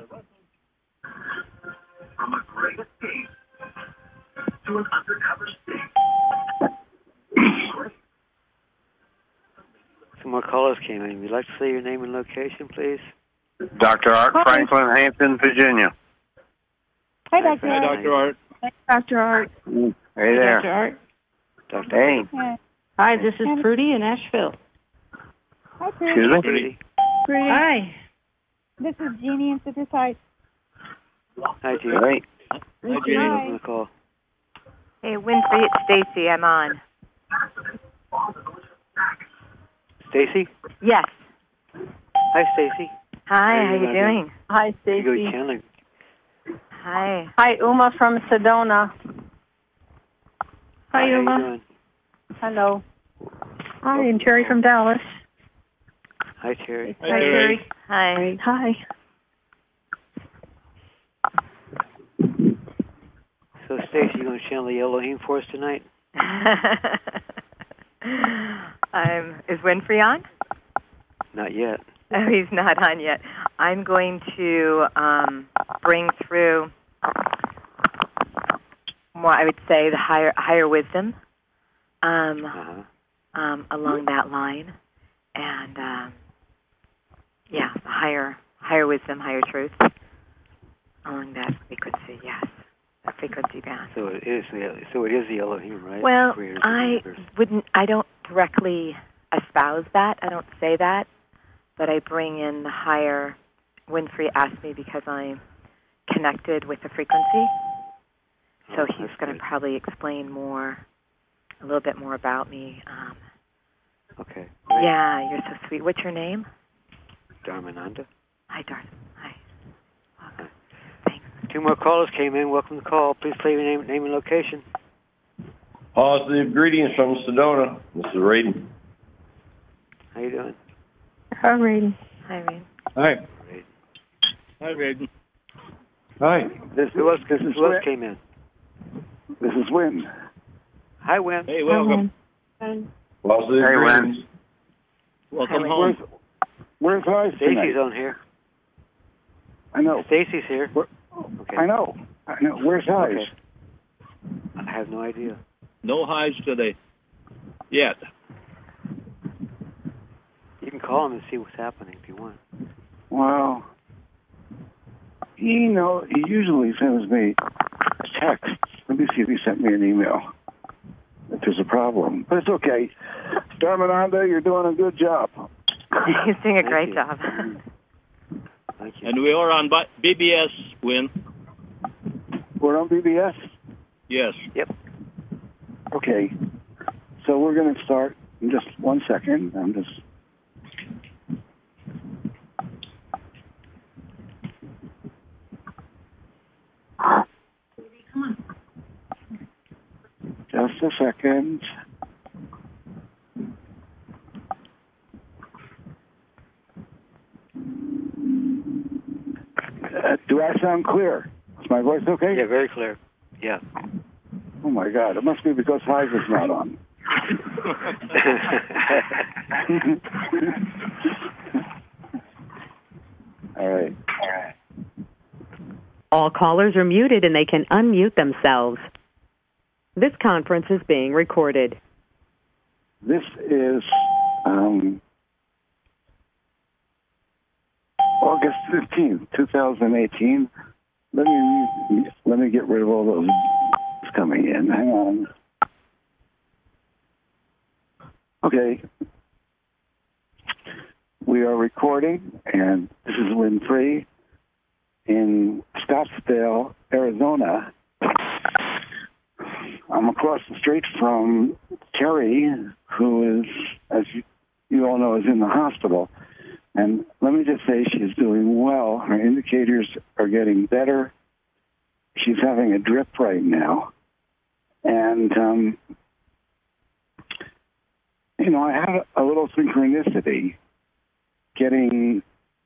From a great escape to an undercover state. Some more callers came in. Would you like to say your name and location, please? Dr. Art Franklin, Hampton, Virginia. Hi, Dr. Hi, Art. Dr. Art. Hi, Dr. Art. Hey there. Dr. Art. Dr. Hey. Hi, this is Prudy in Asheville. Hi, Excuse me? Prudy. Prudy. Hi. This is Jeannie in Citrus Heights. Hi, Jean. Hey. Hi, Jeannie. Welcome to the call. Hey, Winfrey, it's Stacy. I'm on. Stacy? Yes. Hi, Stacy. Hi, how you doing? Hi, You Stacy. go channeling. Hi. Hi, Uma from Sedona. Hi, How you Uma. doing? Hello. Hi, I'm Terry from Dallas. Hi, Terry. Hi, Terry. Hi. Hi. So, Stacy, you going to channel the Elohim for us tonight? Is Winfrey on? Not yet. Oh, he's not on yet. I'm going to bring through more, I would say, the higher wisdom along that line. And, the higher wisdom, higher truth along that frequency, yes. A frequency band. So it is the Elohim, right? Well, Creator of the universe. I don't directly espouse that. I don't say that, but I bring in the higher. Winfrey asked me because I'm connected with the frequency. So he's going to probably explain a little bit more about me. Okay. Yeah, you're so sweet. What's your name? Dharmananda. Hi, Darth. Hi. Welcome. Two more callers came in. Welcome to the call. Please leave your name and location. Positive greetings from Sedona. This is Raiden. How you doing? Hi, Raiden. Hi, Rain. Hi. Hi, Raiden. Hi. Who else came in? This is Win. Hi, Win. Hey, welcome. Positive Hey, greetings. Win. Welcome Hi, home. Where's Ice Stacy's tonight? on here. I know. Stacy's here. Okay. I know. Where's Ice? Okay. I have no idea. No highs today. Yet. You can call him and see what's happening if you want. Well, he usually sends me a text. Let me see if he sent me an email. If there's a problem. But it's okay. Dharmananda, you're doing a good job. He's doing a Thank great you. job. Thank you. And we are on BBS, Win. We're on BBS? Yes. Yep. Okay. So we're going to start in just 1 second. I'm just... Just a second. Do I sound clear? Is my voice okay? Yeah, very clear. Yeah. Oh my God! It must be because Hive is not on. All right. All callers are muted and they can unmute themselves. This conference is being recorded. This is August 15th, 2018. Let me get rid of all those coming in. Hang on. Okay. We are recording, and this is Winfrey in Scottsdale, Arizona. I'm across the street from Terry, who is, as you all know, is in the hospital. And let me just say she's doing well. Her indicators are getting better. She's having a drip right now. And, I had a little synchronicity getting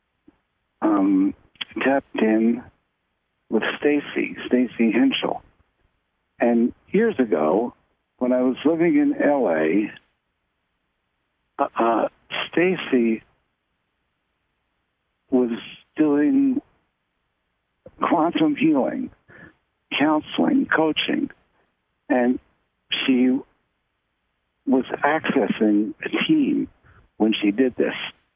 tapped in with Stacy Henschel. And years ago, when I was living in L.A., Stacy was doing quantum healing, counseling, coaching, and she was accessing a team when she did this.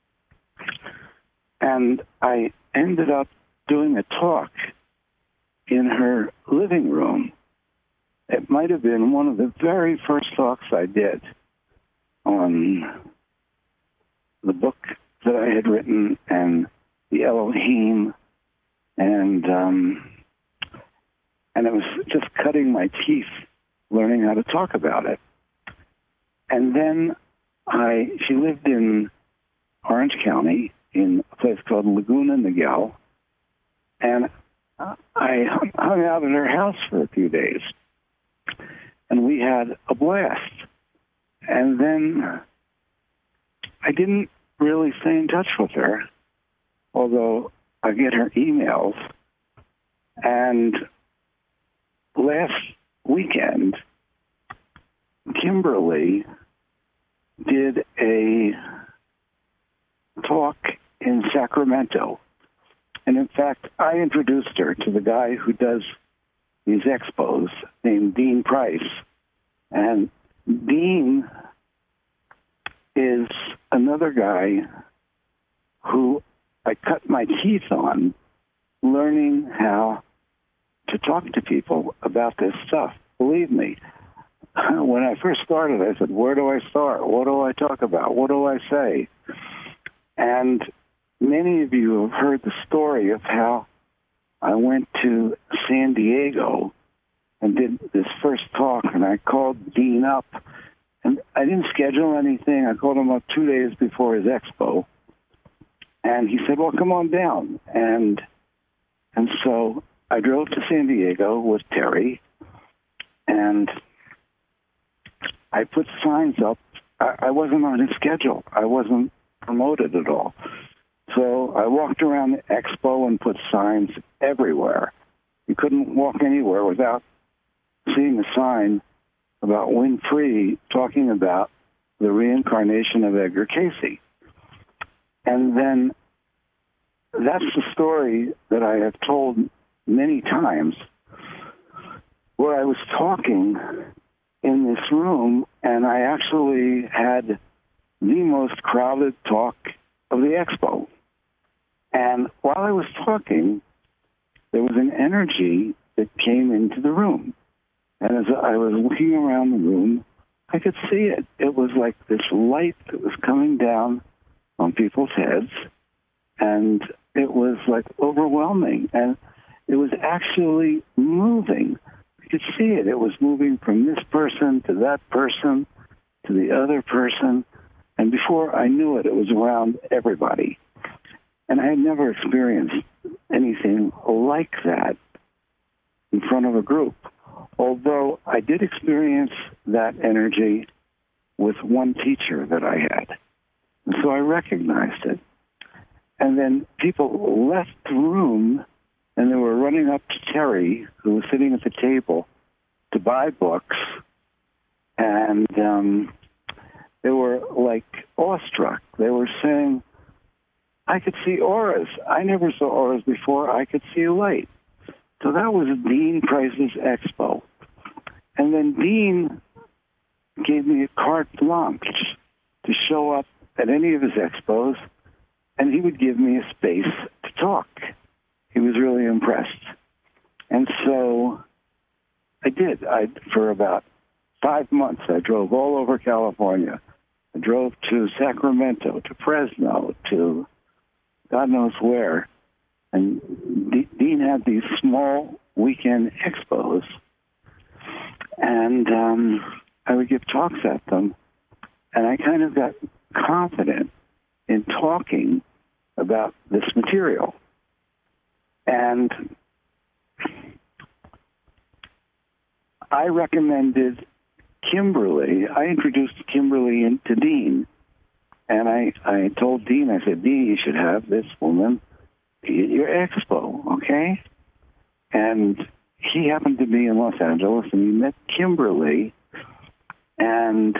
And I ended up doing a talk in her living room. It might have been one of the very first talks I did on the book that I had written and the Elohim, and it was just cutting my teeth learning how to talk about it. And then she lived in Orange County in a place called Laguna Niguel, and I hung out at her house for a few days, and we had a blast. And then I didn't really stay in touch with her, although I get her emails. And last weekend, Kimberly did a talk in Sacramento. And in fact, I introduced her to the guy who does these expos named Dean Price. And Dean is another guy who I cut my teeth on learning how to talk to people about this stuff. Believe me, when I first started, I said, where do I start? What do I talk about? What do I say? And many of you have heard the story of how I went to San Diego and did this first talk, and I called Dean up. And I didn't schedule anything. I called him up 2 days before his expo. And he said, well, come on down. And so I drove to San Diego with Terry, and I put signs up. I wasn't on his schedule. I wasn't promoted at all. So I walked around the expo and put signs everywhere. You couldn't walk anywhere without seeing a sign about Win Free talking about the reincarnation of Edgar Cayce. And then that's the story that I have told many times, where I was talking in this room, and I actually had the most crowded talk of the expo. And while I was talking, there was an energy that came into the room. And as I was looking around the room, I could see it. It was like this light that was coming down on people's heads, and it was like overwhelming. And it was actually moving. You could see it. It was moving from this person to that person to the other person. And before I knew it, it was around everybody. And I had never experienced anything like that in front of a group. Although I did experience that energy with one teacher that I had. And so I recognized it. And then people left the room, and they were running up to Terry, who was sitting at the table, to buy books. And they were like awestruck. They were saying, I could see auras. I never saw auras before. I could see a light. So that was Dean Price's expo. And then Dean gave me a carte blanche to show up at any of his expos, and he would give me a space to talk. He was really impressed. And so I did. For about 5 months, I drove all over California. I drove to Sacramento, to Fresno, to God knows where. And Dean had these small weekend expos, and I would give talks at them, and I kind of got confident in talking about this material. And I recommended Kimberly. I introduced Kimberly to Dean, and I told Dean, I said, Dean, you should have this woman be at your expo, okay? And he happened to be in Los Angeles, and he met Kimberly, and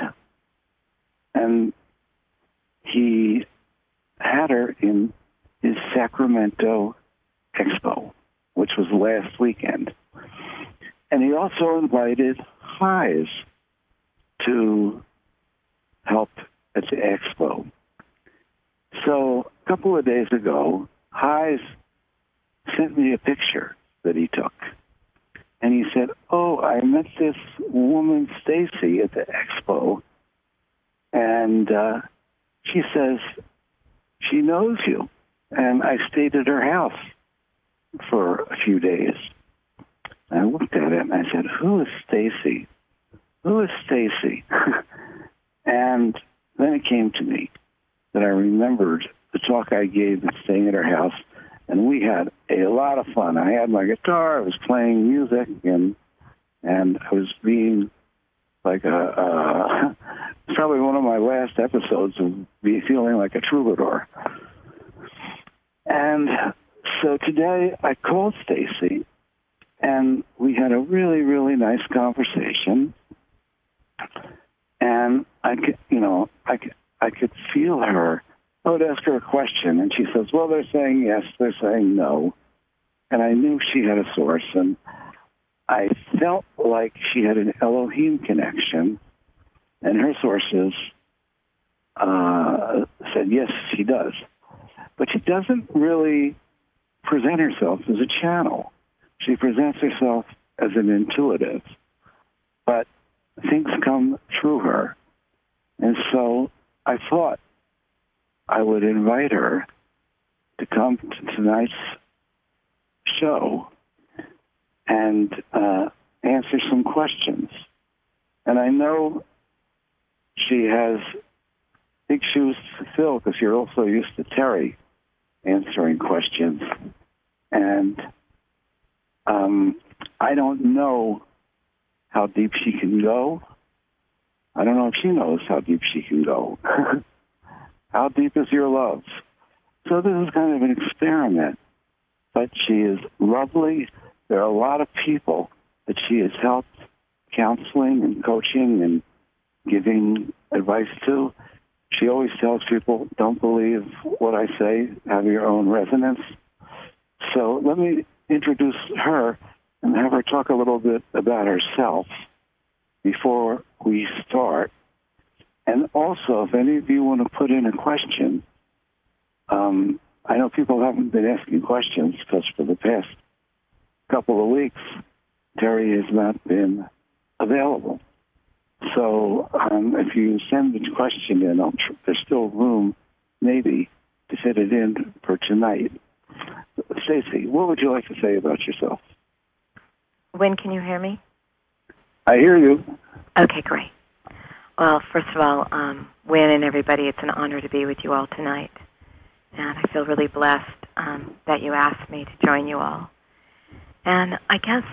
he had her in his Sacramento expo which was last weekend. And he also invited Highs to help at the expo. So a couple of days ago, Highs sent me a picture that he took. And he said, "Oh, I met this woman, Stacy, at the expo, and she says she knows you." And I stayed at her house for a few days. And I looked at it and I said, "Who is Stacy? Who is Stacy?" And then it came to me that I remembered the talk I gave at staying at her house, and we had a lot of fun. I had my guitar, I was playing music, and I was being like probably one of my last episodes of feeling like a troubadour. And so today I called Stacy, and we had a really, really nice conversation. And I could feel her. I would ask her a question, and she says, "Well, they're saying yes, they're saying no." And I knew she had a source, and I felt like she had an Elohim connection, and her sources said, yes, she does. But she doesn't really present herself as a channel. She presents herself as an intuitive. But things come through her. And so I thought I would invite her to come to tonight's show and answer some questions. And I know she has big shoes to fill because you're also used to Terry answering questions. And I don't know how deep she can go. I don't know if she knows how deep she can go. How deep is your love? So this is kind of an experiment. But she is lovely. There are a lot of people that she has helped counseling and coaching and giving advice to. She always tells people, don't believe what I say, have your own resonance. So let me introduce her and have her talk a little bit about herself before we start. And also, if any of you want to put in a question, I know people haven't been asking questions because for the past couple of weeks, Terry has not been available. So if you send the question in, there's still room, maybe, to fit it in for tonight. Stacy, what would you like to say about yourself? When can you hear me? I hear you. Okay, great. Well, first of all, Wynn and everybody, it's an honor to be with you all tonight. And I feel really blessed that you asked me to join you all. And I guess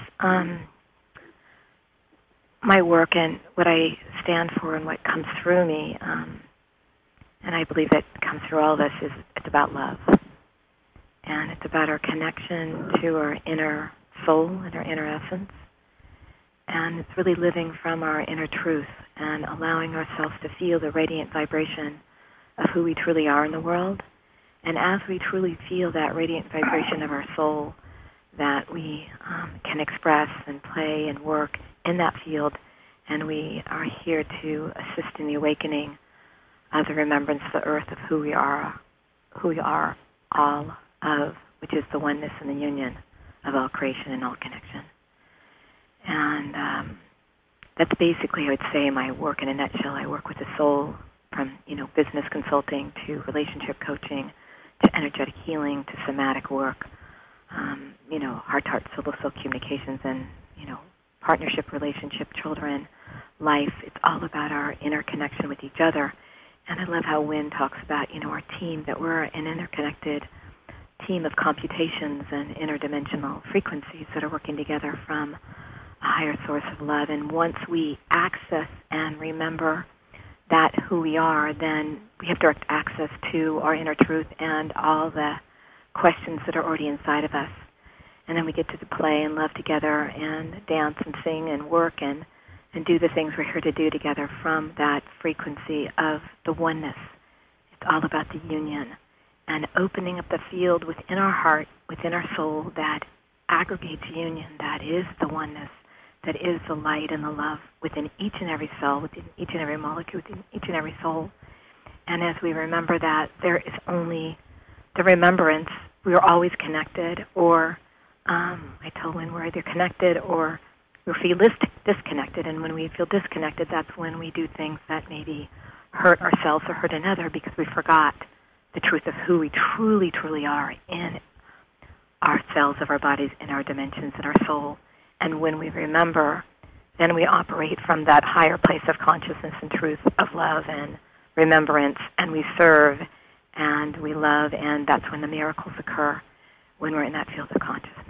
my work and what I stand for and what comes through me, and I believe that comes through all of us, is it's about love. And it's about our connection to our inner soul and our inner essence. And it's really living from our inner truth and allowing ourselves to feel the radiant vibration of who we truly are in the world. And as we truly feel that radiant vibration of our soul, that we can express and play and work in that field, and we are here to assist in the awakening of the remembrance of the earth of who we are all of, which is the oneness and the union of all creation and all connection. And that's basically, I would say, my work in a nutshell. I work with the soul from, business consulting to relationship coaching to energetic healing to somatic work, heart-to-heart, soul-to-soul communications and, partnership, relationship, children, life. It's all about our inner connection with each other. And I love how Wynn talks about, our team, that we're an interconnected team of computations and interdimensional frequencies that are working together from a higher source of love. And once we access and remember that who we are, then we have direct access to our inner truth and all the questions that are already inside of us. And then we get to play and love together and dance and sing and work and do the things we're here to do together from that frequency of the oneness. It's all about the union and opening up the field within our heart, within our soul, that aggregates union, that is the oneness, that is the light and the love within each and every cell, within each and every molecule, within each and every soul. And as we remember that, there is only the remembrance. We are always connected, or I tell when we're either connected or we feel disconnected. And when we feel disconnected, that's when we do things that maybe hurt ourselves or hurt another because we forgot the truth of who we truly, truly are in our cells of our bodies, in our dimensions, in our soul. And when we remember, then we operate from that higher place of consciousness and truth of love and remembrance, and we serve and we love, and that's when the miracles occur, when we're in that field of consciousness.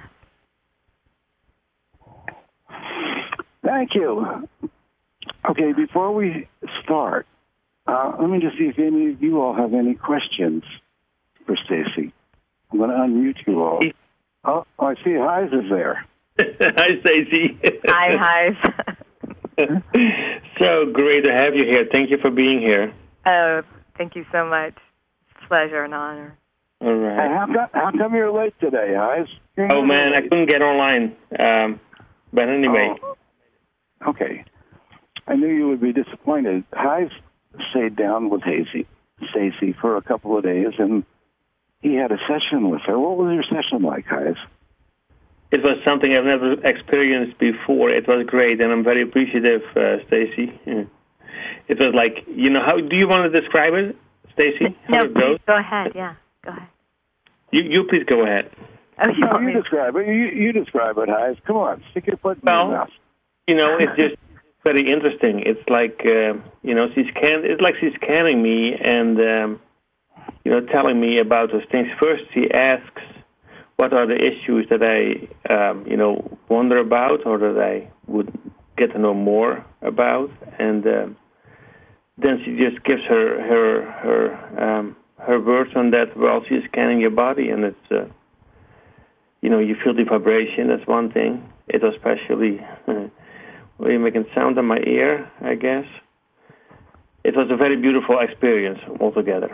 Thank you. Okay, before we start, let me just see if any of you all have any questions for Stacy. I'm going to unmute you all. Oh, I see Heise is there. Hi, Stacy. Hi, Heise. So great to have you here. Thank you for being here. Oh, thank you so much. It's a pleasure and honor. All right. Hey, how come you're late today, Heise? Oh, man, I couldn't get online. But anyway. Oh, okay. I knew you would be disappointed. Heise stayed down with Stacy for a couple of days, and he had a session with her. What was your session like, Heise? It was something I've never experienced before. It was great, and I'm very appreciative, Stacy. Yeah. It was like, how do you want to describe it, Stacy? No, please go ahead. Yeah, go ahead. You please go ahead. Oh, you describe it. You describe it, Heise. Come on, stick your foot in your mouth. It's just very interesting. It's like, it's like she's scanning me and, telling me about those things. First, she asks, what are the issues that I, wonder about or that I would get to know more about? And then she just gives her words on that while she's scanning your body. And it's, you feel the vibration. That's one thing. It was especially, you're making sound in my ear, I guess. It was a very beautiful experience altogether.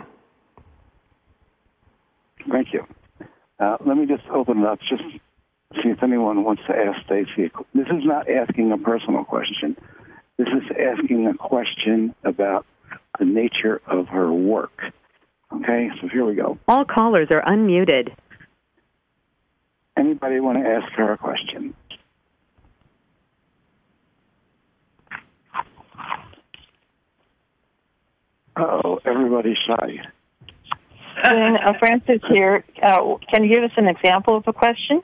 Thank you. Let me just open it up, just see if anyone wants to ask Stacy. This is not asking a personal question. This is asking a question about the nature of her work. Okay, so here we go. All callers are unmuted. Anybody want to ask her a question? Uh-oh, everybody's shy. Francis here. Can you give us an example of a question?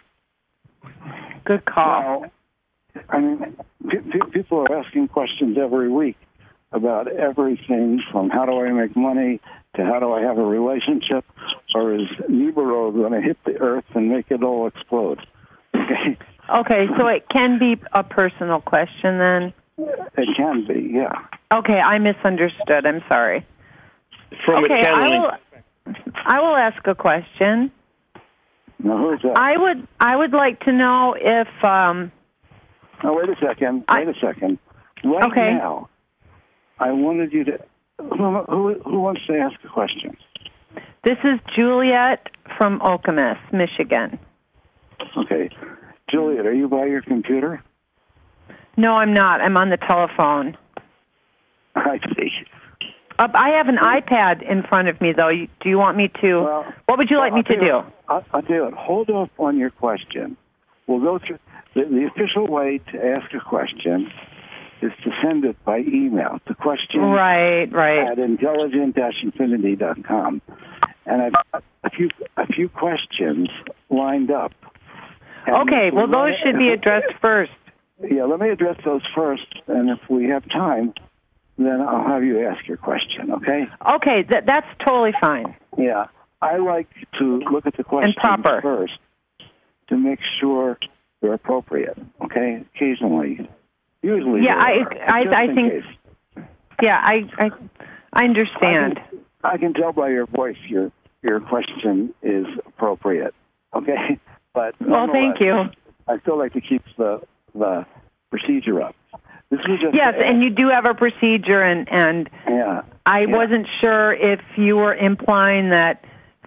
Good call. Well, I mean, people are asking questions every week about everything from how do I make money to how do I have a relationship, or is Nibiru going to hit the earth and make it all explode? Okay, so it can be a personal question then? It can be, yeah. Okay, I misunderstood. I'm sorry. Okay, I will ask a question. Now, who's that? I would like to know if... Oh, wait a second. Right okay. Now, I wanted you to... Who wants to ask a question? This is Juliet from Okemos, Michigan. Okay. Juliet, are you by your computer? No, I'm not. I'm on the telephone. I see. I have an iPad in front of me, though. Do you want me to... what would you like me to do? I'll tell you what. Hold off on your question. We'll go through... The official way to ask a question is to send it by email to question right. at intelligent-infinity.com. And I've got a few questions lined up. Okay, well, those should be addressed first. Yeah, let me address those first, and if we have time, then I'll have you ask your question, okay? Okay, that's totally fine. Yeah, I like to look at the questions first to make sure they're appropriate, okay? Occasionally. Usually yeah, I think... Yeah, I understand. I can tell by your voice your question is appropriate, okay? But well, thank you. I still like to keep the procedure up. This was just and you do have a procedure, and yeah, I wasn't sure if you were implying that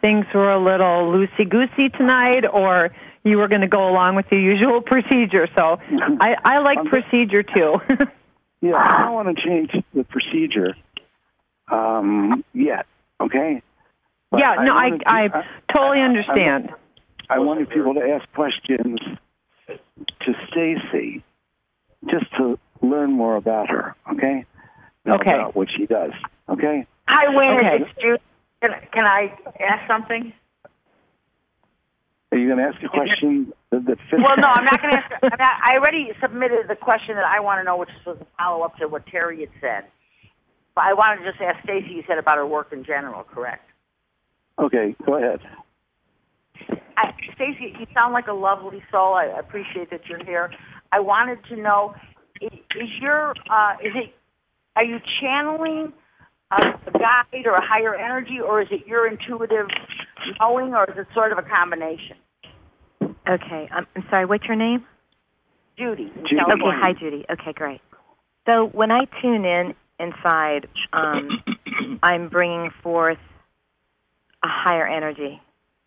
things were a little loosey-goosey tonight, or you were going to go along with the usual procedure. So I like procedure, too. Yeah, I don't want to change the procedure yet, okay? But yeah, no, I totally understand. I wanted people to ask questions to Stacy just to learn more about her, okay? Okay. About what she does, okay? Hi, Wayne. Okay. It's Judy. Can I ask something? Are you going to ask a question that fits? Well, no, I'm not going to ask. I already submitted the question that I want to know, which was a follow-up to what Terry had said. But I wanted to just ask Stacy, you said about her work in general, correct? Okay, go ahead. Stacy, you sound like a lovely soul. I appreciate that you're here. I wanted to know, are you channeling a guide or a higher energy, or is it your intuitive knowing, or is it sort of a combination? Okay, I'm sorry, what's your name? Judy. Okay, hi, Judy. Okay, great. So when I tune in inside, I'm bringing forth a higher energy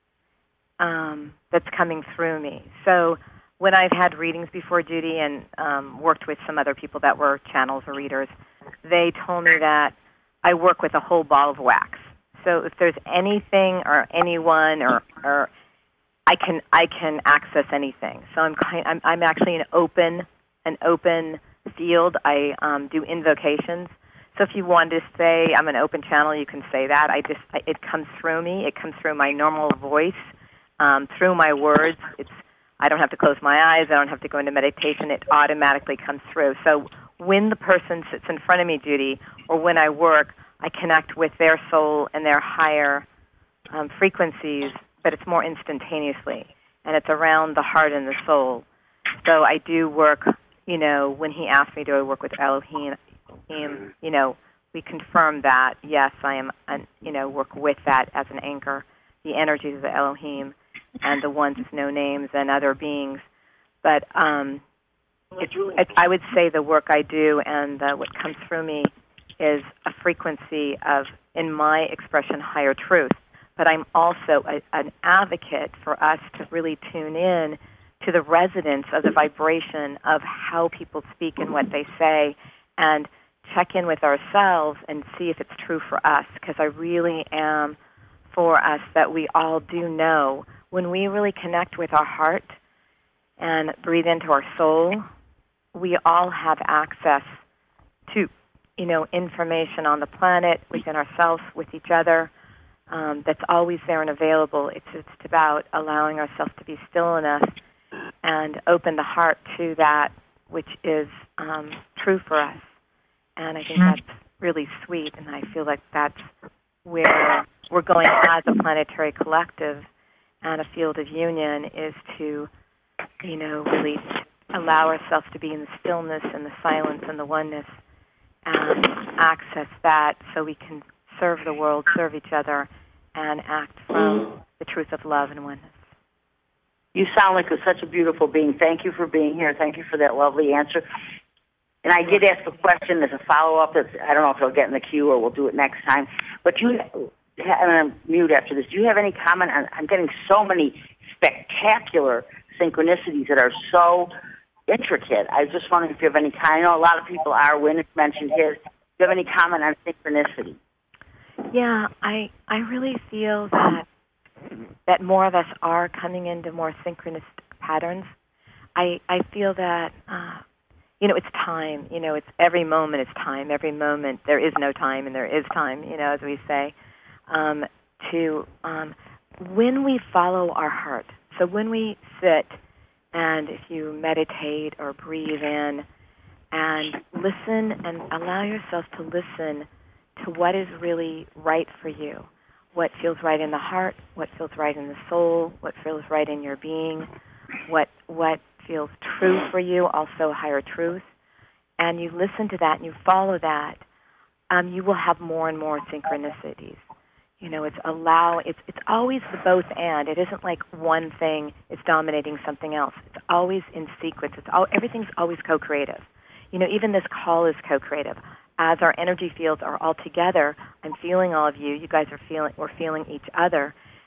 that's coming through me. So when I've had readings before, Judy, and worked with some other people that were channels or readers, they told me that I work with a whole ball of wax. So if there's anything or anyone or I can access anything. So I'm actually an open field. I do invocations. So if you wanted to say I'm an open channel, you can say that. It comes through me. It comes through my normal voice, through my words. I don't have to close my eyes. I don't have to go into meditation. It automatically comes through. So when the person sits in front of me, Judy, or when I work, I connect with their soul and their higher frequencies, but it's more instantaneously, and it's around the heart and the soul. So I do work, when he asked me, do I work with Elohim, we confirm that, yes, I am, work with that as an anchor, the energies of the Elohim and the ones with no names and other beings. But I would say the work I do and what comes through me is a frequency of, in my expression, higher truth. But I'm also an advocate for us to really tune in to the resonance of the vibration of how people speak and what they say, and check in with ourselves and see if it's true for us, because I really am for us that we all do know when we really connect with our heart and breathe into our soul, we all have access to, information on the planet, within ourselves, with each other, that's always there and available. It's about allowing ourselves to be still enough and open the heart to that which is true for us. And I think that's really sweet, and I feel like that's where we're going as a planetary collective and a field of union, is to, really allow ourselves to be in the stillness and the silence and the oneness and access that so we can serve the world, serve each other, and act from the truth of love and oneness. You sound like such a beautiful being. Thank you for being here. Thank you for that lovely answer. And I did ask a question as a follow-up. I don't know if it'll get in the queue or we'll do it next time. But and I'm mute after this. Do you have any comment on, I'm getting so many spectacular synchronicities that are so intricate. I was just wondering if you have any comment. I know a lot of people are. Wynn mentioned his. Do you have any comment on synchronicity? Yeah, I really feel that more of us are coming into more synchronous patterns. I feel that, it's time. It's every moment is time. Every moment there is no time and there is time, as we say. When we follow our heart, so when we sit and if you meditate or breathe in and listen and allow yourself to listen to what is really right for you, what feels right in the heart, what feels right in the soul, what feels right in your being, what feels true for you, also higher truth, and you listen to that and you follow that, you will have more and more synchronicities. It's always the both and. It isn't like one thing is dominating something else. It's always in sequence. Everything's always co-creative. Even this call is co-creative. As our energy fields are all together, I'm feeling all of you. You guys are we're feeling each other,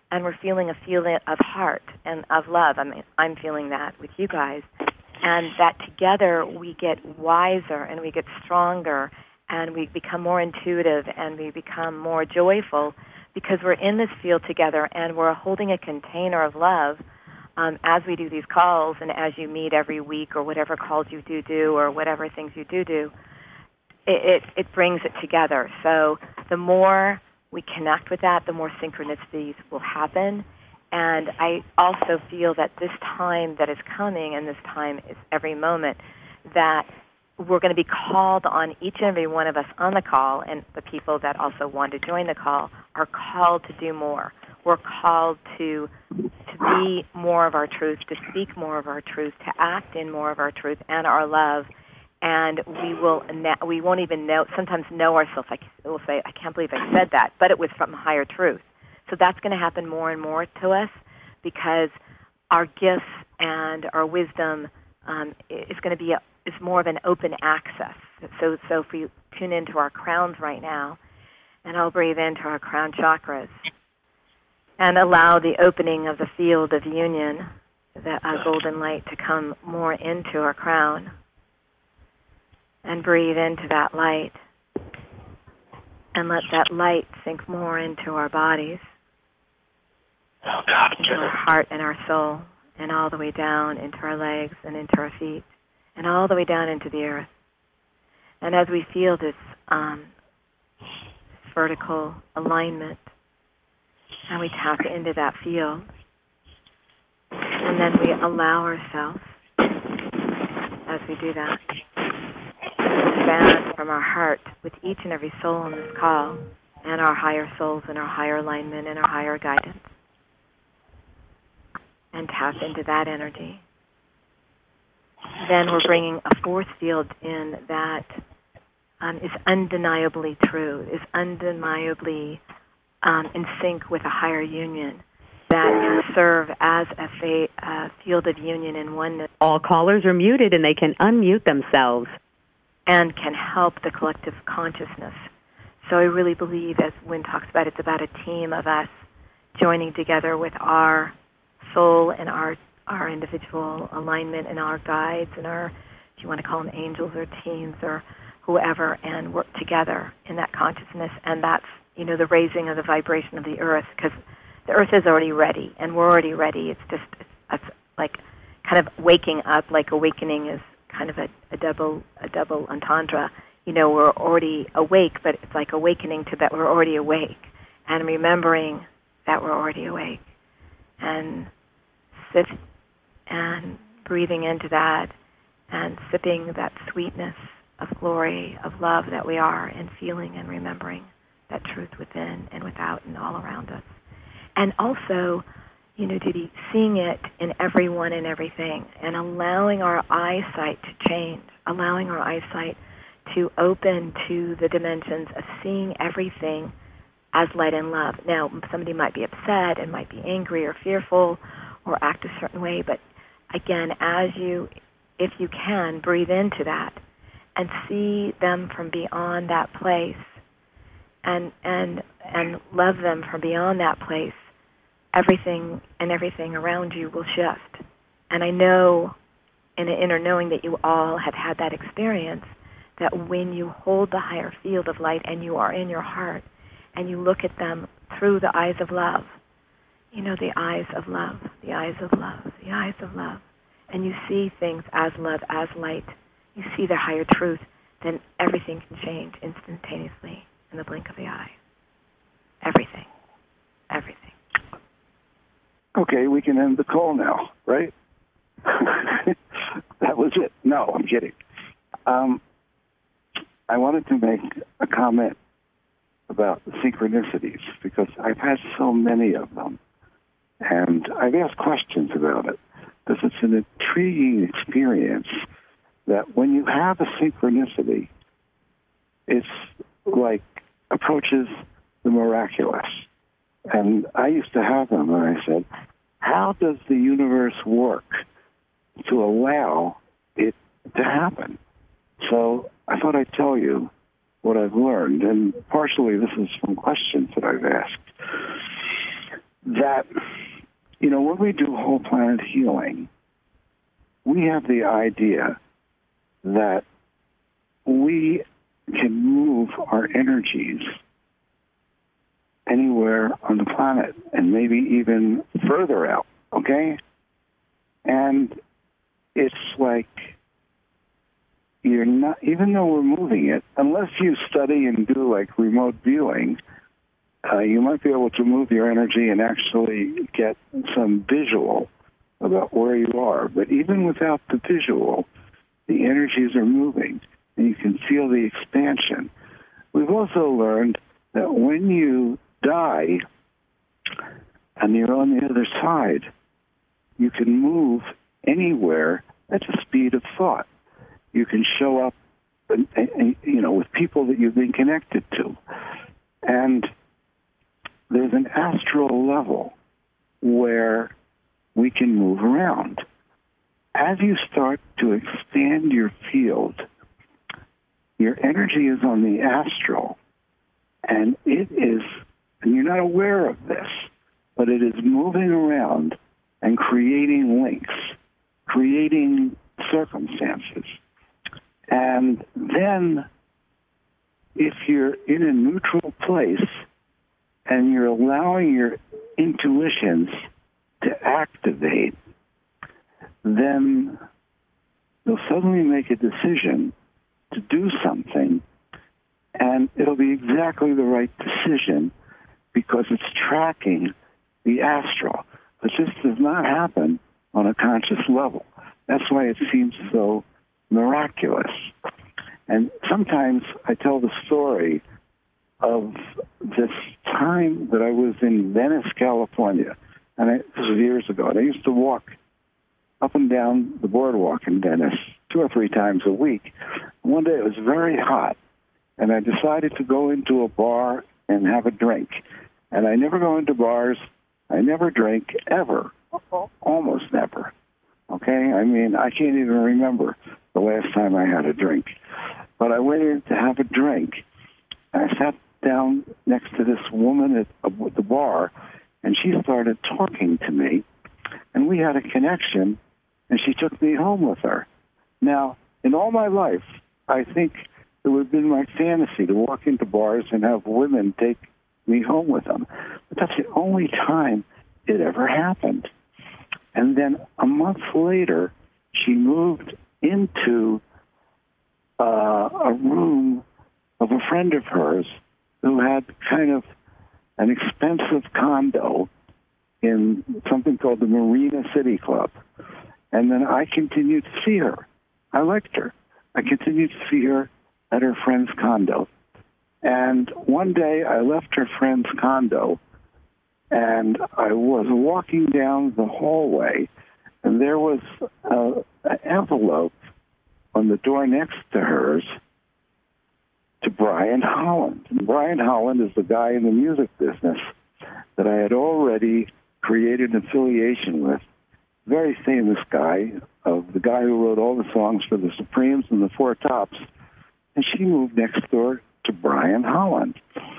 and we're feeling a feeling of heart and of love. I mean, I'm feeling that with you guys. And that together we get wiser and we get stronger and we become more intuitive and we become more joyful because we're in this field together and we're holding a container of love as we do these calls and as you meet every week or whatever calls you do or whatever things you do. It brings it together. So the more we connect with that, the more synchronicities will happen. And I also feel that this time that is coming, and this time is every moment, that we're going to be called on, each and every one of us on the call, and the people that also want to join the call are called to do more. We're called to be more of our truth, to speak more of our truth, to act in more of our truth and our love. And we won't even sometimes know ourselves. We'll say, I can't believe I said that, but it was from higher truth. So that's going to happen more and more to us because our gifts and our wisdom is going to be is more of an open access. So if we tune into our crowns right now, and I'll breathe into our crown chakras and allow the opening of the field of union, that golden light, to come more into our crown, and breathe into that light, and let that light sink more into our bodies, into our heart and our soul, and all the way down into our legs and into our feet, and all the way down into the earth. And as we feel this vertical alignment, and we tap into that field, and then we allow ourselves, as we do that, to expand from our heart with each and every soul on this call, and our higher souls and our higher alignment and our higher guidance, and tap into that energy. Then we're bringing a fourth field in that is undeniably true, is undeniably in sync with a higher union, that can serve as a field of union and oneness. All callers are muted and they can unmute themselves. And can help the collective consciousness. So I really believe, as Wynn talks about, it's about a team of us joining together with our soul and our individual alignment and our guides and our, if you want to call them angels or teams or whoever, and work together in that consciousness. And that's, the raising of the vibration of the earth, because the earth is already ready and we're already ready. It's like kind of waking up, like awakening is kind of a double entendre. We're already awake, but it's like awakening to that we're already awake, and remembering that we're already awake, and breathing into that, and sipping that sweetness of glory, of love that we are, and feeling and remembering that truth within and without and all around us. And also, to be seeing it in everyone and everything, and allowing our eyesight to change, allowing our eyesight to open to the dimensions of seeing everything as light and love. Now, somebody might be upset and might be angry or fearful or act a certain way, but again, if you can, breathe into that and see them from beyond that place, and love them from beyond that place. Everything around you will shift. And I know in an inner knowing that you all have had that experience, that when you hold the higher field of light and you are in your heart and you look at them through the eyes of love, the eyes of love, the eyes of love, the eyes of love, and you see things as love, as light, you see the higher truth, then everything can change instantaneously in the blink of the eye. Everything. Okay, we can end the call now, right? That was it. No, I'm kidding. I wanted to make a comment about synchronicities because I've had so many of them, and I've asked questions about it because it's an intriguing experience that when you have a synchronicity, it's like approaches the miraculous. And I used to have them, and I said, how does the universe work to allow it to happen? So I thought I'd tell you what I've learned, and partially this is from questions that I've asked. that, you know, when we do whole planet healing, we have the idea that we can move our energies anywhere on the planet and maybe even further out, okay? And it's like you're not, even though we're moving it, unless you study and do like remote viewing, you might be able to move your energy and actually get some visual about where you are. But even without the visual, the energies are moving, and you can feel the expansion. We've also learned that when you die and you're on the other side, you can move anywhere at the speed of thought. You can show up, you know, with people that you've been connected to. And there's an astral level where we can move around. As you start to expand your field, your energy is on the astral, and it is, and you're not aware of this, but it is moving around and creating links, creating circumstances. And then if you're in a neutral place and you're allowing your intuitions to activate, then you'll suddenly make a decision to do something, and it'll be exactly the right decision because it's tracking the astral. But this does not happen on a conscious level. That's why it seems so miraculous. And sometimes I tell the story of this time that I was in Venice, California, and this was years ago, and I used to walk up and down the boardwalk in Venice 2 or 3 times a week. One day it was very hot, and I decided to go into a bar and have a drink. And I never go into bars. I never drink, ever, almost never. Okay? I mean, I can't even remember the last time I had a drink. But I went in to have a drink, and I sat down next to this woman at the bar, and she started talking to me, and we had a connection, and she took me home with her. Now, in all my life, I think it would have been my fantasy to walk into bars and have women take me home with them. But that's the only time it ever happened. And then a month later, she moved into a room of a friend of hers who had kind of an expensive condo in something called the Marina City Club. And then I continued to see her. I liked her. I continued to see her at her friend's condo. And one day I left her friend's condo, and I was walking down the hallway, and there was an envelope on the door next to hers to Brian Holland. And Brian Holland is the guy in the music business that I had already created an affiliation with. Very famous guy, the guy who wrote all the songs for the Supremes and the Four Tops. And she moved next door to Brian Holland.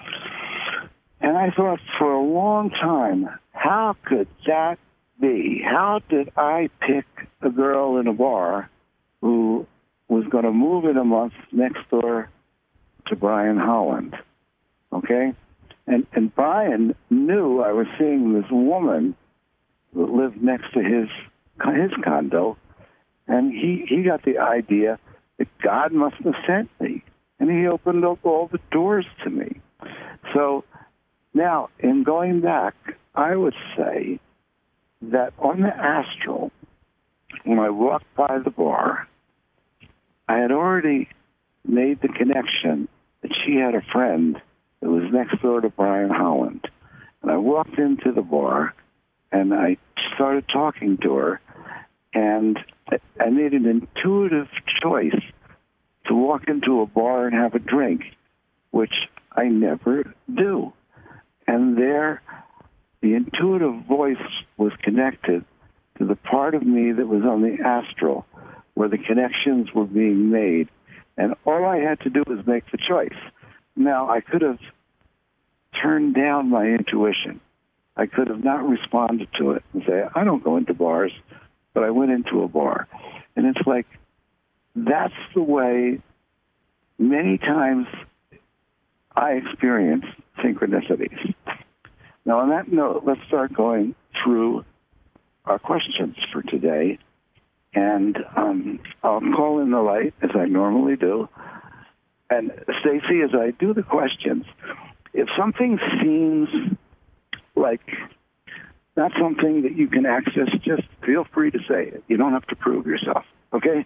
And I thought for a long time, how could that be? How did I pick a girl in a bar who was going to move in a month next door to Brian Holland? Okay? And Brian knew I was seeing this woman that lived next to his condo, and he got the idea that God must have sent me, and he opened up all the doors to me. So now, in going back, I would say that on the astral, when I walked by the bar, I had already made the connection that she had a friend that was next door to Brian Holland. And I walked into the bar, and I started talking to her, and I made an intuitive choice to walk into a bar and have a drink, which I never do. And there, the intuitive voice was connected to the part of me that was on the astral, where the connections were being made. And all I had to do was make the choice. Now, I could have turned down my intuition. I could have not responded to it and say, I don't go into bars, but I went into a bar. And it's like, that's the way many times I experience synchronicities. Now, on that note, let's start going through our questions for today. And I'll call in the light, as I normally do. And, Stacy, as I do the questions, if something seems like not something that you can access, just feel free to say it. You don't have to prove yourself, okay?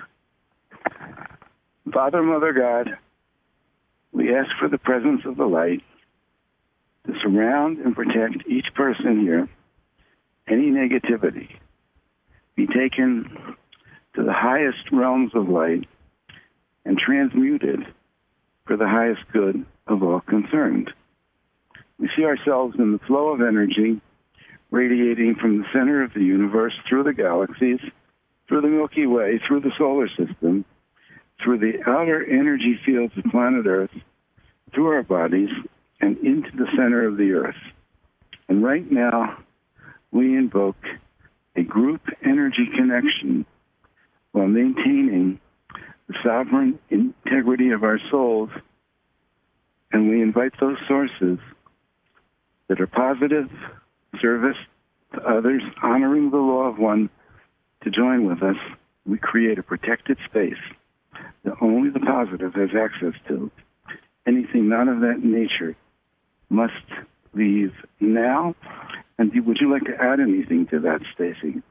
Father, Mother, God, we ask for the presence of the light to surround and protect each person here. Any negativity be taken to the highest realms of light and transmuted for the highest good of all concerned. We see ourselves in the flow of energy radiating from the center of the universe through the galaxies, through the Milky Way, through the solar system, through the outer energy fields of planet Earth, through our bodies, and into the center of the Earth. And right now, we invoke a group energy connection while maintaining the sovereign integrity of our souls, and we invite those sources that are positive, service to others, honoring the law of one, to join with us. We create a protected space that only the positive has access to. Anything not of that nature must leave now. And would you like to add anything to that, Stacy?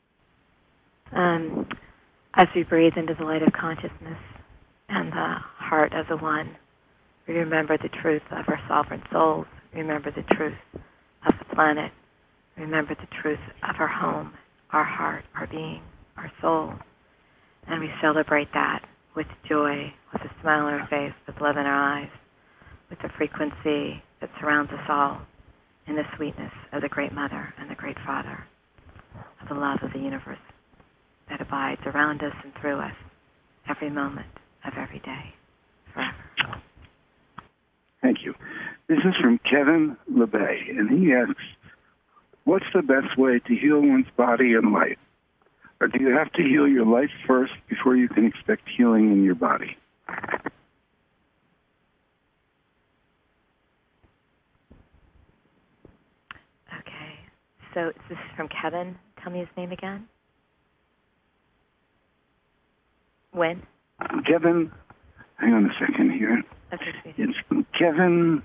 As we breathe into the light of consciousness and the heart of the one, we remember the truth of our sovereign souls. Remember the truth of the planet. Remember the truth of our home, our heart, our being, our soul. And we celebrate that with joy, with a smile on our face, with love in our eyes, with the frequency that surrounds us all in the sweetness of the Great Mother and the Great Father, of the love of the universe that abides around us and through us every moment of every day, forever. Thank you. This is from Kevin LeBay, and he asks, what's the best way to heal one's body and life? Or do you have to heal your life first before you can expect healing in your body? Okay. So this is from Kevin. Tell me his name again. When? Kevin, hang on a second here. Okay. It's Kevin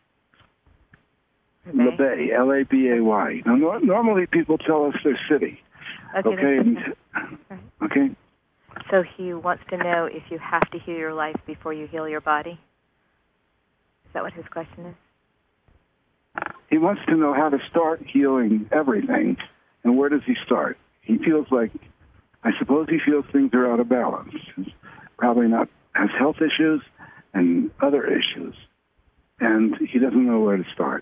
LeBay, L-A-B-A-Y. Now, normally people tell us their city. Okay. Okay. So he wants to know if you have to heal your life before you heal your body? Is that what his question is? He wants to know how to start healing everything, and where does he start? He feels like, I suppose he feels things are out of balance. He's probably not, has health issues and other issues, and he doesn't know where to start.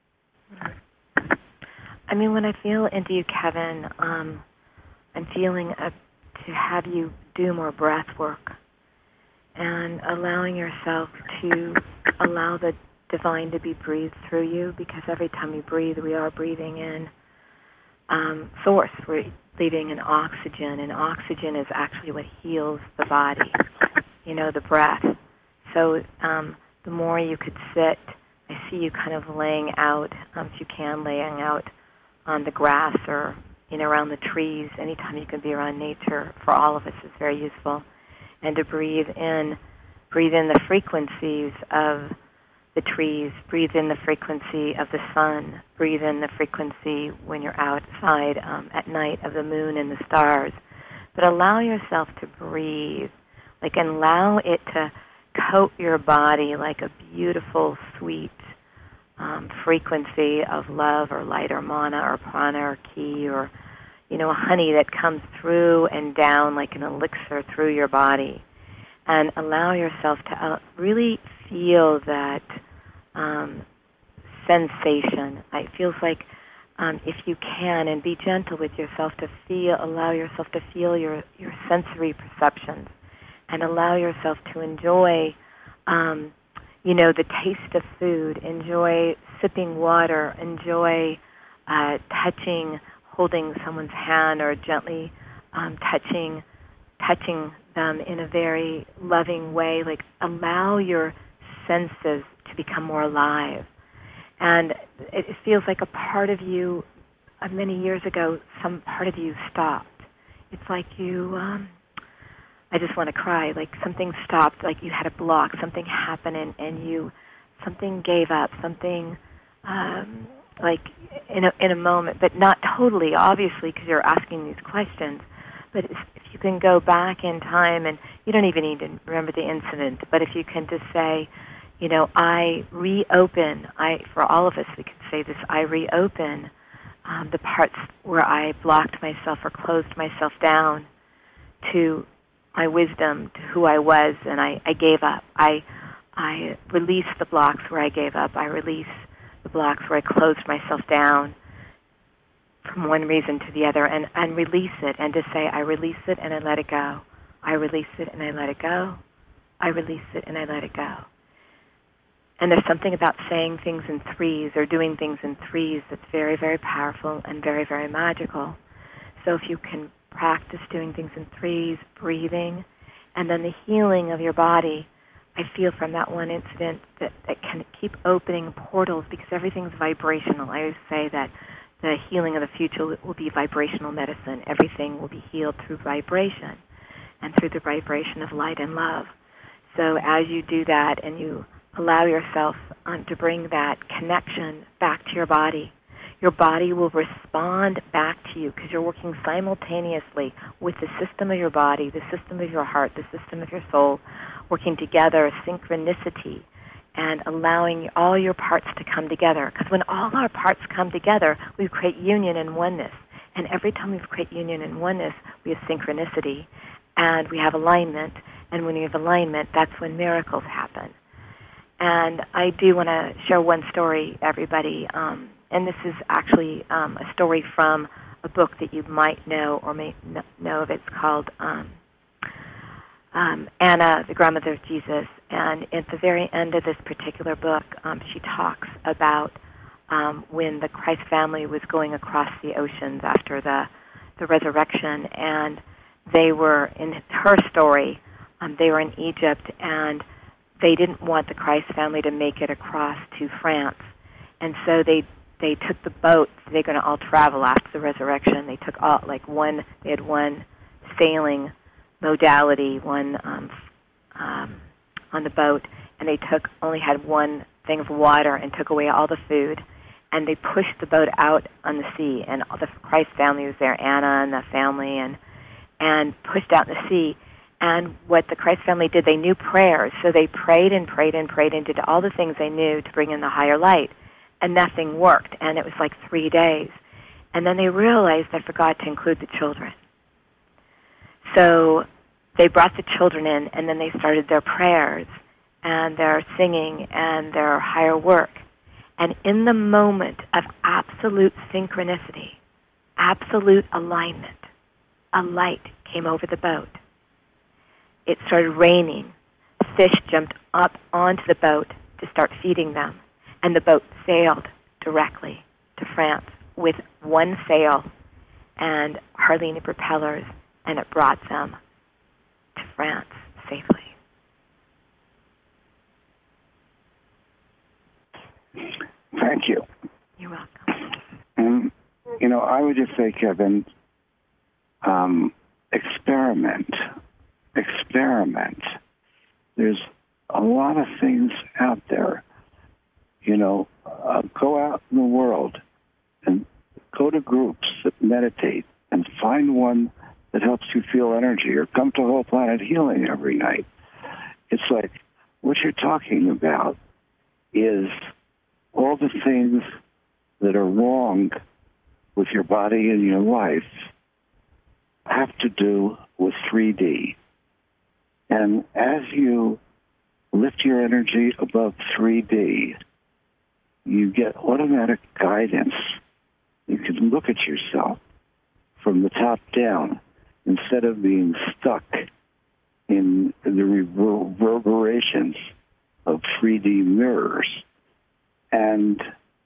I mean, when I feel into you, Kevin, I'm feeling to have you do more breath work and allowing yourself to allow the divine to be breathed through you, because every time you breathe, we are breathing in source. We're breathing in oxygen, and oxygen is actually what heals the body, the breath. So the more you could sit, I see you kind of laying out, if you can, laying out on the grass or, around the trees. Anytime you can be around nature, for all of us, is very useful. And to breathe in the frequencies of the trees, breathe in the frequency of the sun, breathe in the frequency when you're outside at night of the moon and the stars. But allow yourself to breathe, and allow it to coat your body like a beautiful, sweet frequency of love or light or mana or prana or ki or, a honey that comes through and down like an elixir through your body. And allow yourself to really feel that sensation. It feels like if you can, and be gentle with yourself, allow yourself to feel your sensory perceptions and allow yourself to enjoy the taste of food, enjoy sipping water, enjoy holding someone's hand, or gently touching them in a very loving way. Like, allow your senses to become more alive. And it feels like a part of you, many years ago, some part of you stopped. It's like you, I just want to cry, like something stopped, like you had a block, something happened, and something gave up, something like in a moment, but not totally, obviously, because you're asking these questions. But if you can go back in time, and you don't even need to remember the incident, but if you can just say, I reopen, for all of us, we could say this, I reopen the parts where I blocked myself or closed myself down to my wisdom, to who I was, and I gave up. I release the blocks where I gave up. I release the blocks where I closed myself down from one reason to the other, and release it, and just say, I release it and I let it go. I release it and I let it go. I release it and I let it go. And there's something about saying things in threes or doing things in threes that's very, very powerful and very, very magical. So if you can practice doing things in threes, breathing, and then the healing of your body, I feel from that one incident that can keep opening portals, because everything's vibrational. I always say that the healing of the future will be vibrational medicine. Everything will be healed through vibration and through the vibration of light and love. So as you do that and you allow yourself to bring that connection back to your body will respond back to you, because you're working simultaneously with the system of your body, the system of your heart, the system of your soul, working together, synchronicity, and allowing all your parts to come together. Because when all our parts come together, we create union and oneness. And every time we create union and oneness, we have synchronicity, and we have alignment. And when you have alignment, that's when miracles happen. And I do want to share one story, everybody. And this is actually a story from a book that you might know or may know of. It's called Anna, the Grandmother of Jesus. And at the very end of this particular book, she talks about when the Christ family was going across the oceans after the resurrection. And they were, in her story, they were in Egypt, and they didn't want the Christ family to make it across to France. And so they took the boat. They're going to all travel after the resurrection. They took all, they had one sailing modality, one on the boat, and they only had one thing of water and took away all the food. And they pushed the boat out on the sea, and all the Christ family was there, Anna and the family, and pushed out in the sea. And what the Christ family did, they knew prayers, so they prayed and prayed and prayed and did all the things they knew to bring in the higher light, and nothing worked, and it was like 3 days. And then they realized they forgot to include the children. So they brought the children in, and then they started their prayers and their singing and their higher work. And in the moment of absolute synchronicity, absolute alignment, a light came over the boat. It started raining. Fish jumped up onto the boat to start feeding them, and the boat sailed directly to France with one sail and hardly any propellers, and it brought them to France safely. Thank you. You're welcome. And, I would just say, Kevin, experiment. There's a lot of things out there. Go out in the world and go to groups that meditate and find one that helps you feel energy, or come to Whole Planet Healing every night. It's like what you're talking about is all the things that are wrong with your body and your life have to do with 3D. And as you lift your energy above 3D, you get automatic guidance. You can look at yourself from the top down instead of being stuck in the reverberations of 3D mirrors. And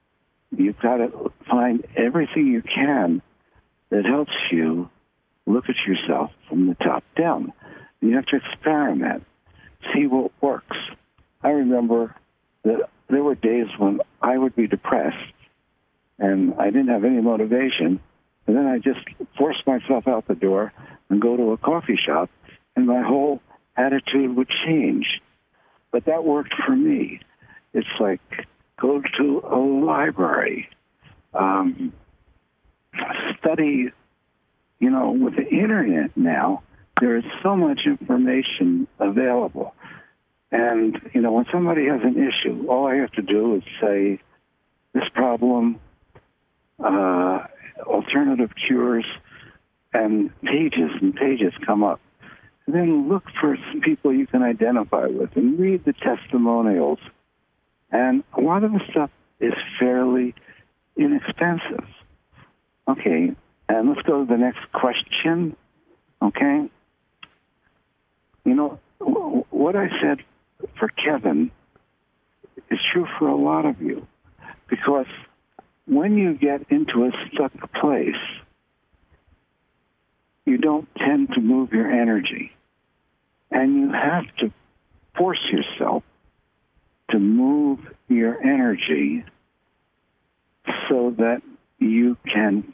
you've got to find everything you can that helps you look at yourself from the top down. You have to experiment, see what works. I remember that there were days when I would be depressed and I didn't have any motivation, and then I just forced myself out the door and go to a coffee shop, and my whole attitude would change. But that worked for me. It's like go to a library, study. You know, with the internet now, there is so much information available. And, you know, when somebody has an issue, all I have to do is say, this problem, alternative cures, and pages come up. And then look for some people you can identify with and read the testimonials. And a lot of the stuff is fairly inexpensive. Okay, and let's go to the next question. Okay? You know, what I said for Kevin is true for a lot of you. Because when you get into a stuck place, you don't tend to move your energy. And you have to force yourself to move your energy so that you can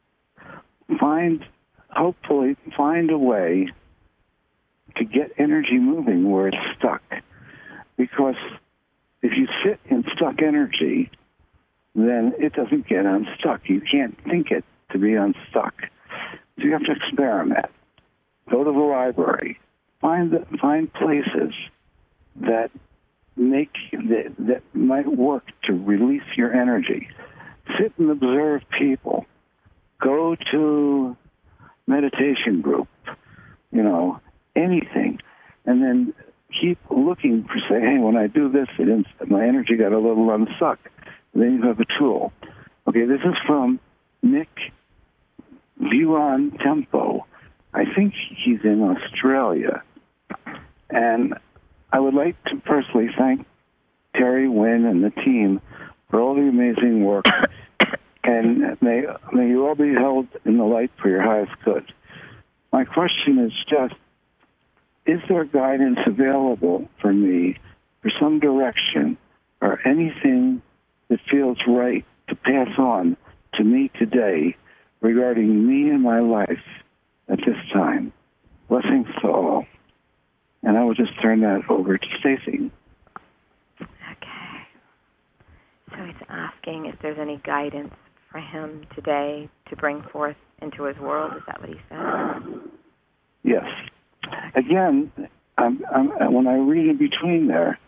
hopefully find a way to get energy moving where it's stuck. Because if you sit in stuck energy, then it doesn't get unstuck. You can't think it to be unstuck. So you have to experiment. Go to the library. Find places that that might work to release your energy. Sit and observe people. Go to meditation group. You know, anything, and then keep looking for, say, hey, when I do this, my energy got a little unstuck. And then you have a tool. Okay, this is from Nick Buon Tempo. I think he's in Australia. And I would like to personally thank Terry, Wynn, and the team for all the amazing work. And may you all be held in the light for your highest good. My question is just, is there guidance available for me for some direction or anything that feels right to pass on to me today regarding me and my life at this time? Blessings to all. And I will just turn that over to Stacy. Okay. So he's asking if there's any guidance for him today to bring forth into his world. Is that what he said? Yes. Again, when I read in between there,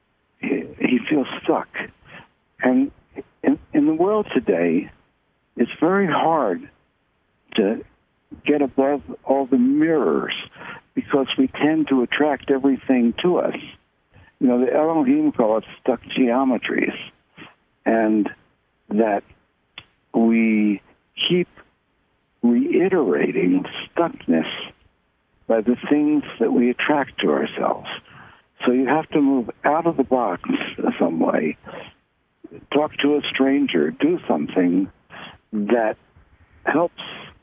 he feels stuck. And in the world today, it's very hard to get above all the mirrors because we tend to attract everything to us. You know, the Elohim call it stuck geometries. And that we keep reiterating stuckness by the things that we attract to ourselves. So you have to move out of the box some way, talk to a stranger, do something that helps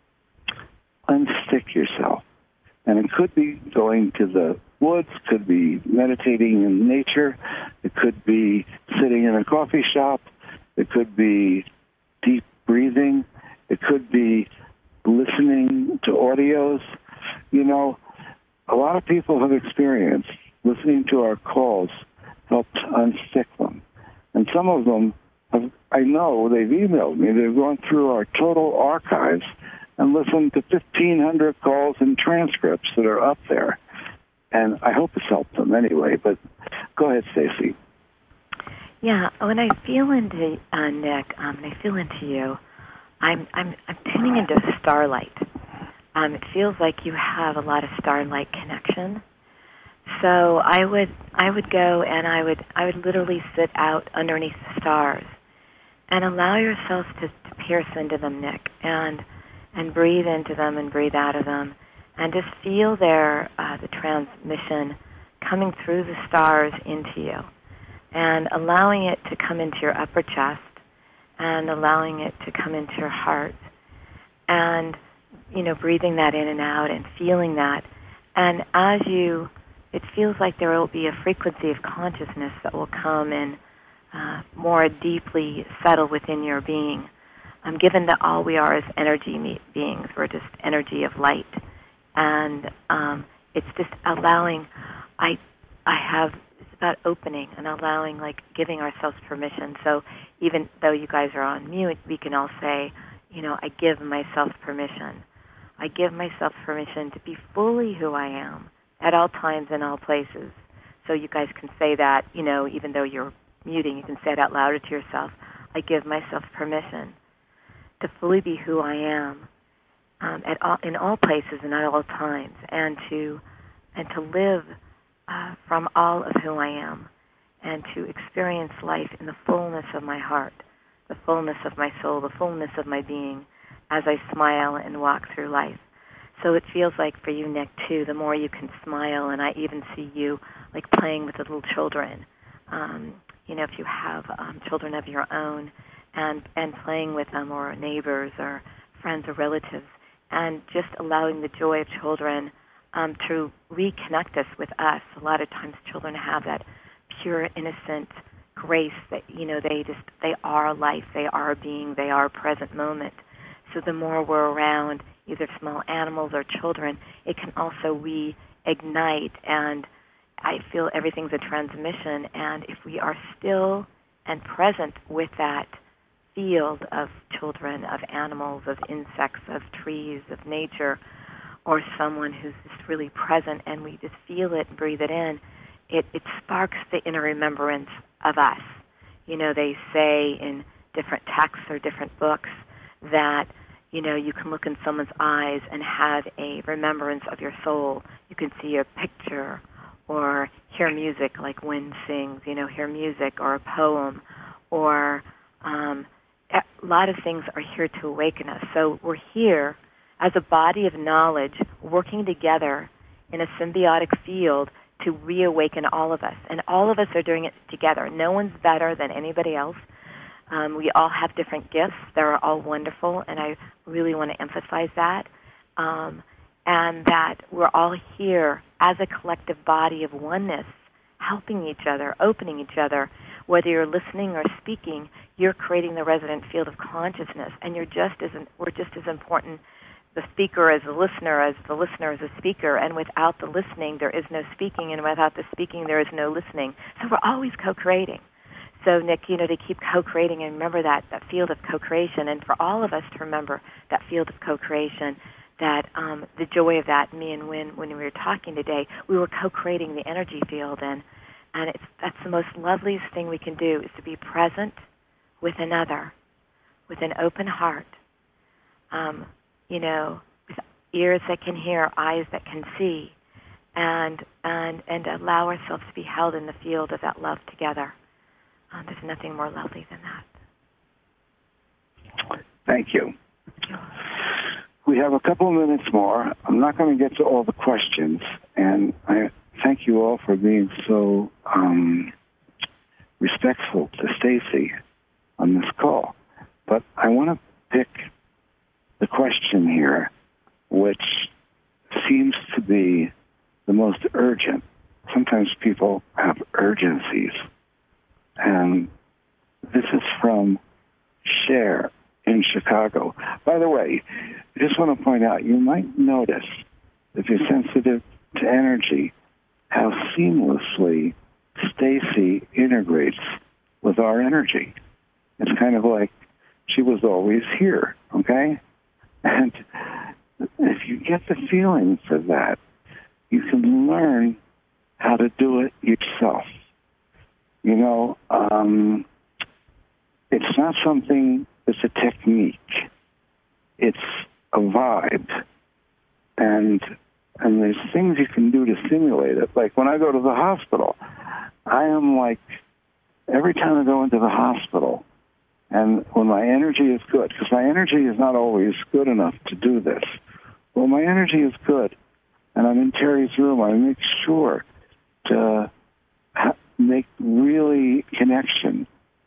unstick yourself. And it could be going to the woods, could be meditating in nature, it could be sitting in a coffee shop, it could be deep breathing, it could be listening to audios. You know, a lot of people have experienced listening to our calls helped unstick them. And some of them, I know they've emailed me, they've gone through our total archives and listened to 1,500 calls and transcripts that are up there. And I hope it's helped them anyway, but go ahead, Stacy. Yeah, when I feel into Nick, and I feel into you, I'm tuning into starlight. It feels like you have a lot of starlight connection. So I would go and I would literally sit out underneath the stars and allow yourself to pierce into them, Nick, and breathe into them and breathe out of them, and just feel the transmission coming through the stars into you, and allowing it to come into your upper chest and allowing it to come into your heart. And, breathing that in and out and feeling that. And as it feels like there will be a frequency of consciousness that will come and more deeply settle within your being. Given that all we are is energy beings, we're just energy of light. And it's just allowing, it's about opening and allowing, like giving ourselves permission. So even though you guys are on mute, we can all say, I give myself permission. I give myself permission to be fully who I am at all times and all places. So you guys can say that, even though you're muting, you can say it out louder to yourself. I give myself permission to fully be who I am in all places and at all times, and to live from all of who I am, and to experience life in the fullness of my heart, the fullness of my soul, the fullness of my being, as I smile and walk through life. So it feels like for you, Nick, too, the more you can smile, and I even see you like playing with the little children. If you have children of your own, and playing with them, or neighbors or friends or relatives, and just allowing the joy of children to reconnect us with us. A lot of times children have that pure, innocent grace that, they are life, they are being, they are present moment. So the more we're around either small animals or children, it can also reignite, and I feel everything's a transmission, and if we are still and present with that field of children, of animals, of insects, of trees, of nature, or someone who's just really present, and we just feel it and breathe it in, it sparks the inner remembrance of us. They say in different texts or different books that, you can look in someone's eyes and have a remembrance of your soul. You can see a picture or hear music like wind sings, hear music or a poem, or a lot of things are here to awaken us. So we're here as a body of knowledge working together in a symbiotic field to reawaken all of us. And all of us are doing it together. No one's better than anybody else. We all have different gifts. They're all wonderful, and I really want to emphasize that. And that we're all here as a collective body of oneness, helping each other, opening each other. Whether you're listening or speaking, you're creating the resonant field of consciousness, and we're just as important, the speaker as the listener as the speaker, and without the listening, there is no speaking, and without the speaking, there is no listening. So we're always co-creating. So, Nick, to keep co-creating and remember that field of co-creation, and for all of us to remember that field of co-creation, that the joy of that, me and when we were talking today, we were co-creating the energy field, and that's the most loveliest thing we can do, is to be present with another, with an open heart, with ears that can hear, eyes that can see, and allow ourselves to be held in the field of that love together. There's nothing more lovely than that. Thank you. We have a couple of minutes more. I'm not going to get to all the questions, and I thank you all for being so respectful to Stacy on this call. But I want to pick the question here, which seems to be the most urgent. Sometimes people have urgencies. And this is from Cher in Chicago. By the way, I just want to point out, you might notice, if you're sensitive to energy, how seamlessly Stacy integrates with our energy. It's kind of like she was always here, okay? And if you get the feeling for that, you can learn how to do it yourself. It's not something that's a technique. It's a vibe. And there's things you can do to simulate it. Like when I go to the hospital, I am like, every time I go into the hospital, and when my energy is good, because my energy is not always good enough to do this. When my energy is good, and I'm in Terry's room, I make sure to make really connection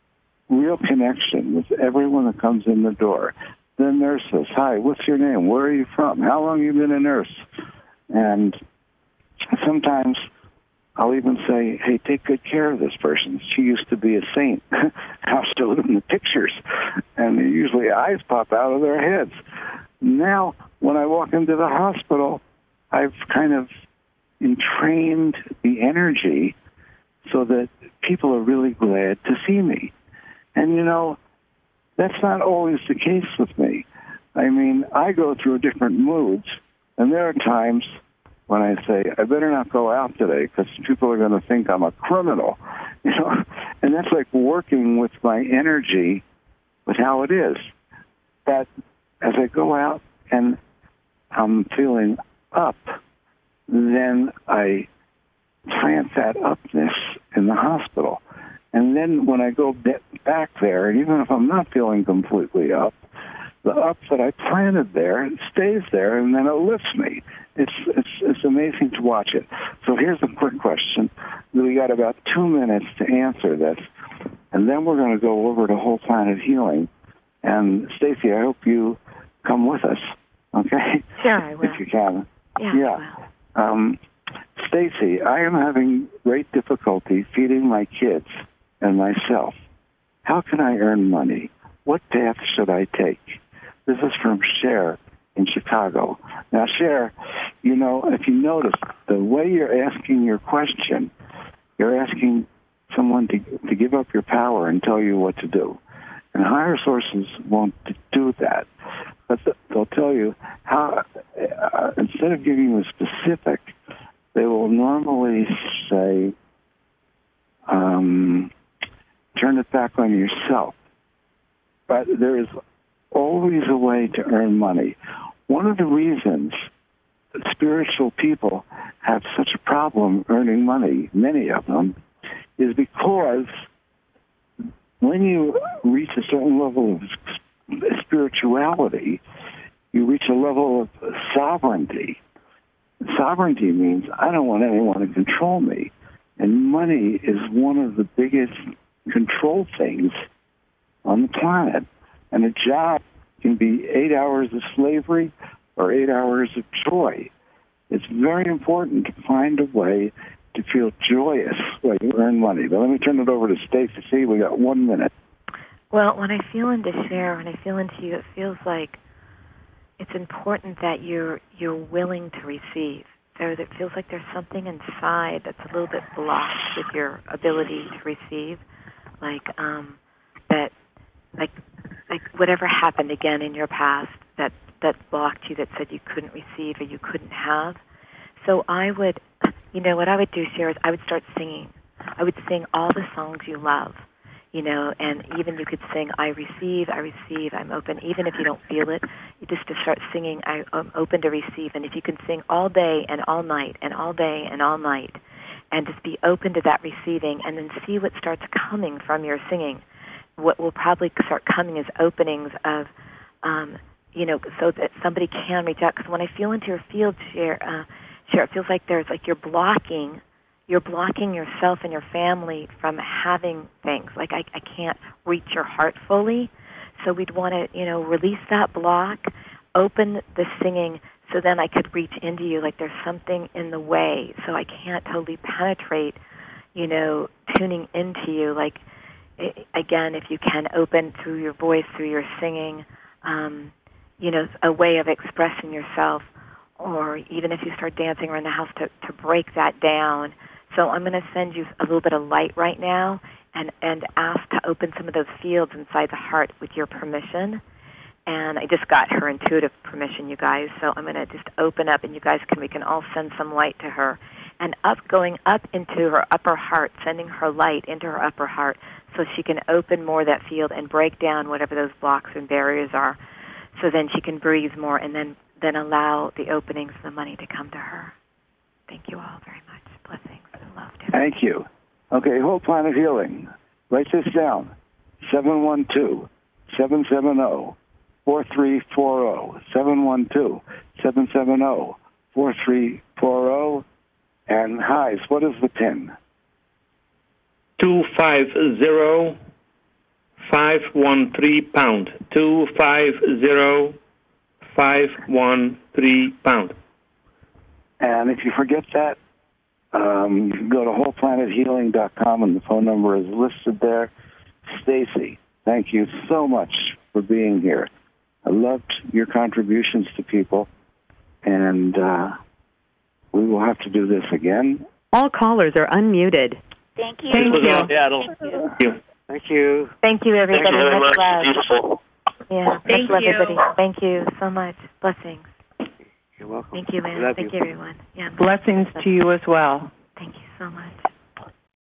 real connection with everyone that comes in the door. The nurses, hi, what's your name? Where are you from? How long have you been a nurse? And sometimes I'll even say, hey, take good care of this person. She used to be a saint. I'll show them the pictures, and usually eyes pop out of their heads. Now, when I walk into the hospital, I've kind of entrained the energy so that people are really glad to see me. And, you know, that's not always the case with me. I mean, I go through different moods, and there are times when I say, I better not go out today because people are going to think I'm a criminal, you know. And that's like working with my energy with how it is. But as I go out and I'm feeling up, then I plant that upness in the hospital. And then when I go back there, and even if I'm not feeling completely up, the up that I planted there stays there, and then it lifts me. It's amazing to watch it. So here's a quick question. We got about 2 minutes to answer this, and then we're going to go over to Whole Planet Healing. And Stacy, I hope you come with us. Okay? Sure, I will. If you can. Yeah. Stacy, I am having great difficulty feeding my kids and myself. How can I earn money? What path should I take? This is from Cher in Chicago. Now, Cher, you know, if you notice, the way you're asking your question, you're asking someone to give up your power and tell you what to do. And higher sources won't do that. But they'll tell you how, instead of giving you a specific, they will normally say, turn it back on yourself. But there is always a way to earn money. One of the reasons that spiritual people have such a problem earning money, many of them, is because when you reach a certain level of spirituality, you reach a level of sovereignty. Sovereignty means I don't want anyone to control me. And money is one of the biggest control things on the planet. And a job can be 8 hours of slavery or 8 hours of joy. It's very important to find a way to feel joyous when you earn money. But let me turn it over to Stacy. See, we got 1 minute. Well, when I feel into Cher, when I feel into you, it feels like it's important that you're willing to receive. So it feels like there's something inside that's a little bit blocked with your ability to receive, like whatever happened again in your past that blocked you, that said you couldn't receive or you couldn't have. So I would, you know, what I would do, Cher, is I would start singing. I would sing all the songs you love, you know, and even you could sing, I receive, I'm open. Even if you don't feel it, you just to start singing, I'm open to receive. And if you can sing all day and all night and all day and all night and just be open to that receiving and then see what starts coming from your singing, what will probably start coming is openings of, you know, so that somebody can reach out. Because when I feel into your field, Cher, it feels like there's like you're blocking yourself and your family from having things. Like I can't reach your heart fully. So we'd want to, you know, release that block, open the singing, so then I could reach into you. Like there's something in the way, so I can't totally penetrate, you know, tuning into you. Like, again, if you can open through your voice, through your singing, you know, a way of expressing yourself, or even if you start dancing around the house to break that down. So I'm going to send you a little bit of light right now and ask to open some of those fields inside the heart with your permission. And I just got her intuitive permission, you guys. So I'm going to just open up, and we can all send some light to her. And going up into her upper heart, sending her light into her upper heart so she can open more of that field and break down whatever those blocks and barriers are, so then she can breathe more and then allow the openings of the money to come to her. Thank you all very much. Blessings and love to everybody. Thank you. Okay, Whole Planet Healing. Write this down. 712-770-4340. 712-770-4340. And highs, what is the pin? 250 513-POUND. 250-513-POUND. And if you forget that, you can go to wholeplanhealing.com, and the phone number is listed there. Stacy, thank you so much for being here. I loved your contributions to people, and we will have to do this again. All callers are unmuted. Thank you. Thank you. Seattle. Thank you. Thank you. Thank you, everybody. Thank you very Much much. love. Beautiful. Yeah, Thank much love, you. everybody. Thank you so much. Blessings. You're welcome. Thank you, We man. love Thank you. you, everyone. Yeah. Blessings to you as well. Thank you so much.